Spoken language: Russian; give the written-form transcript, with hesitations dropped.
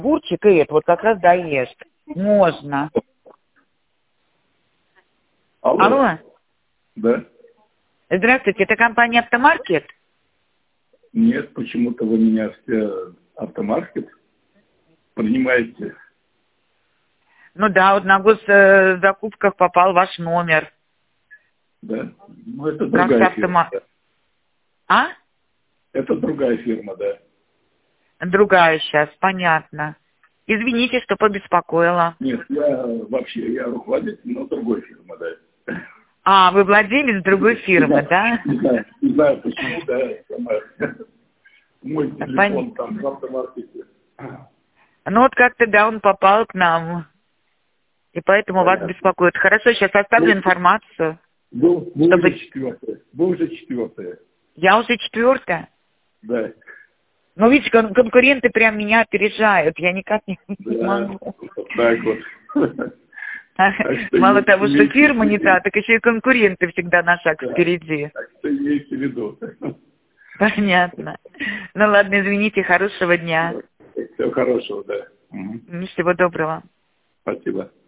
Бурчик и это вот как раз доест. Можно. Алло. Да. Здравствуйте, это компания «Автомаркет»? Нет, почему-то вы меня в «Автомаркет» принимаете. Ну да, вот на госзакупках попал ваш номер. Да. Ну, это другая фирма. Да. А? Это другая фирма, да. Другая сейчас, понятно. Извините, что побеспокоила. Нет, я руководитель, но другой фирмы, да. А, вы владелец другой фирмы, да? Не знаю почему, да. Мой телефон там в «Автомаркете». Ну вот как-то, да, он попал к нам. И поэтому вас беспокоит. Хорошо, сейчас оставлю информацию. Вы уже четвертая. Вы уже четвертая. Я уже четвертая? Да. Ну, видите, конкуренты прям меня опережают. Я никак не могу. Вот так вот. Мало того, что фирма не та, так еще и конкуренты всегда на шаг впереди. Так что имейте в виду. Понятно. Ну ладно, извините, хорошего дня. Всего хорошего, да. Всего доброго. Спасибо.